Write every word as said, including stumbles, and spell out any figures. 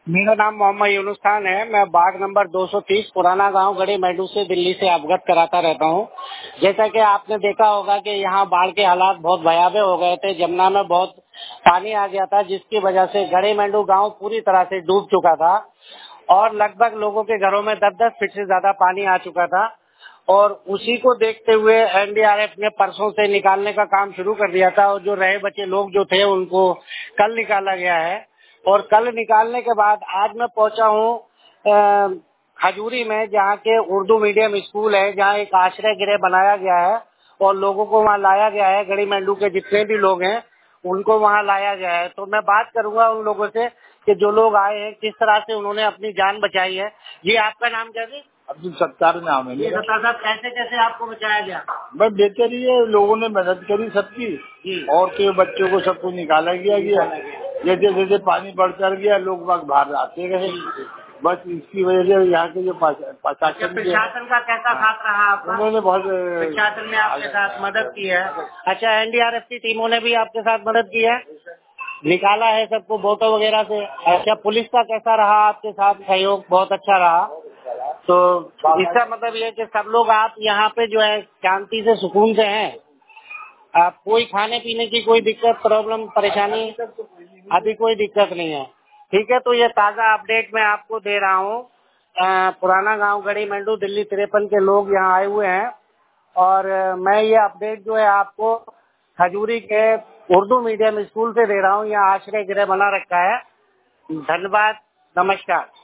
मेरा नाम मोहम्मद यूनुस खान है। मैं वार्ड नंबर दो सौ तीस पुराना गांव गड़ी मैडू से दिल्ली से अवगत कराता रहता हूं। जैसा कि आपने देखा होगा कि यहाँ बाढ़ के हालात बहुत भयावह हो गए थे। जमुना में बहुत पानी आ गया था, जिसकी वजह से गड़ी मैडू गांव पूरी तरह से डूब चुका था और लगभग लोगों के घरों में दस दस फीट से ज्यादा पानी आ चुका था। और उसी को देखते हुए एन डी आर एफ ने परसों से निकालने का काम शुरू कर दिया था और जो रहे बचे लोग जो थे उनको कल निकाला गया है। और कल निकालने के बाद आज मैं पहुंचा हूँ खजूरी में, जहाँ के उर्दू मीडियम स्कूल है, जहाँ एक आश्रय गृह बनाया गया है और लोगों को वहाँ लाया गया है। गड़ी मैंडू के जितने भी लोग हैं उनको वहाँ लाया गया है। तो मैं बात करूंगा उन लोगों से कि जो लोग आए हैं किस तरह से उन्होंने अपनी जान बचाई है। जी, आपका नाम क्या है? अब्दुल सत्तार नाम है ये मेरा। सत्तार साहब, कैसे कैसे आपको बचाया गया? बस बेहतर ही है, लोगों ने मदद करी सबकी और के बच्चों को सबको निकाला गया गया जैसे जैसे पानी बढ़ चढ़ गया लोग बाग बाहर आते रहे। बस इसकी वजह से यहाँ के जो प्रशासन प्रशासन का कैसा साथ रहा आपका? उन्होंने बहुत प्रशासन ने आपके साथ मदद की है। अच्छा, एन डी आर एफ की टीमों ने भी आपके साथ मदद की है, निकाला है सबको बोटों वगैरह से। अच्छा, पुलिस का कैसा रहा आपके साथ सहयोग? बहुत अच्छा रहा। तो इसका मतलब ये है कि सब लोग आप यहाँ पे जो है शांति से सुकून से हैं। आप कोई खाने पीने की कोई दिक्कत प्रॉब्लम परेशानी अभी कोई दिक्कत नहीं है? ठीक है, तो ये ताजा अपडेट मैं आपको दे रहा हूँ। पुराना गांव गड़ी मैंडू दिल्ली तिरपन के लोग यहाँ आए हुए हैं और अ, मैं ये अपडेट जो है आपको खजूरी के उर्दू मीडियम स्कूल से दे रहा हूँ। यहाँ आश्रय गृह बना रखा है। धन्यवाद, नमस्कार।